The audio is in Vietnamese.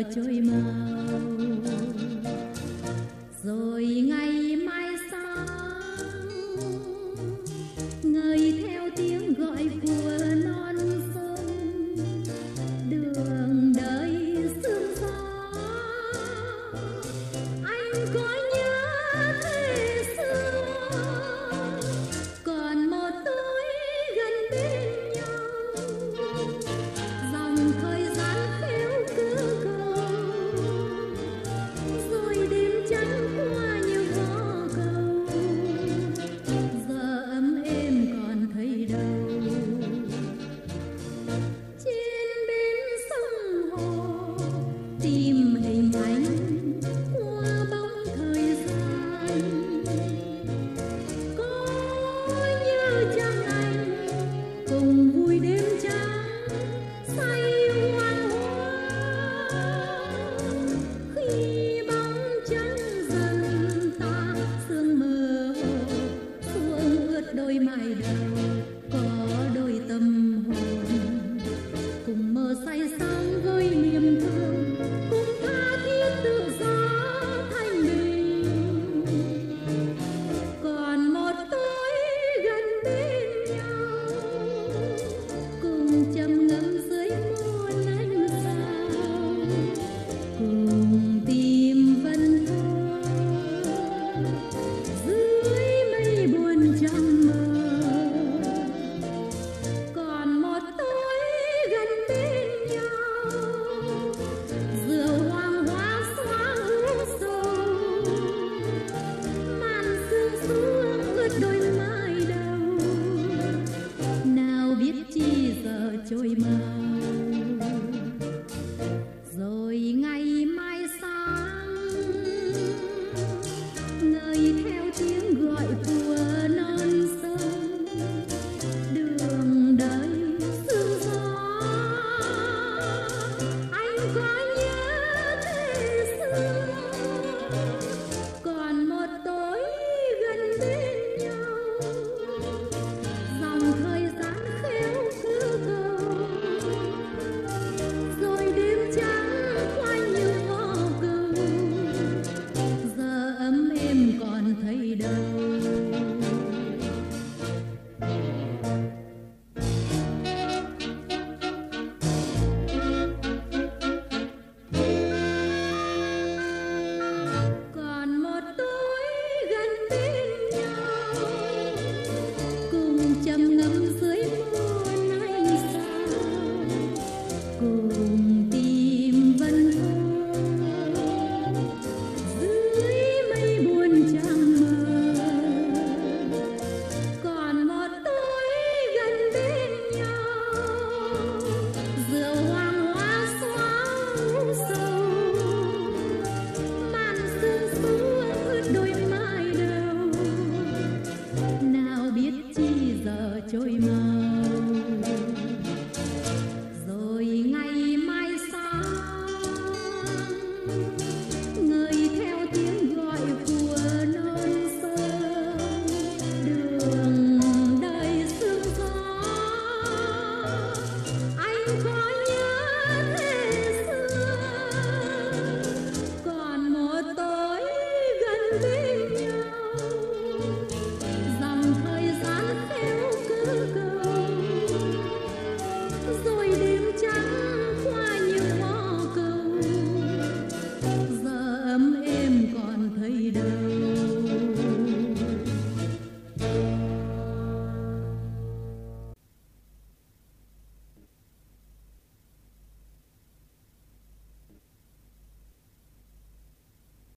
trôi mau. Rồi ngày mai sáng ngời theo tiếng gọi của non sông, đường đời sương gió anh có nhớ thế xưa, còn một tối gần bên nhau, dòng thời gian khéo cứ cầu, rồi đêm trắng qua như gió cầu, giờ ấm êm còn thấy đâu. Trên bên sông hồ tìm hình ảnh qua bóng thời gian, có như chăng anh cùng vui đêm trắng say hoang hoa, khi bóng trắng dần ta sương mơ hồ xuống ướt đôi mày đầu, có đôi tâm hồn cùng mơ say sáng với niềm thương, cùng tha thiết tự do thanh bình. Còn một tối gần bên nhau, cùng trầm ngâm dưới muôn ánh sao, cùng tìm vần thơ dưới mây buồn trong mơ. Còn một tối gần bên nhau, rượu hoàng hóa xóa ưu sầu, màn sương xuống ướt đôi mái đầu, nào biết chi giờ trôi mau. Rồi ngày mai sáng ngời theo tiếng gọi của non sông, đường đời sương gió anh có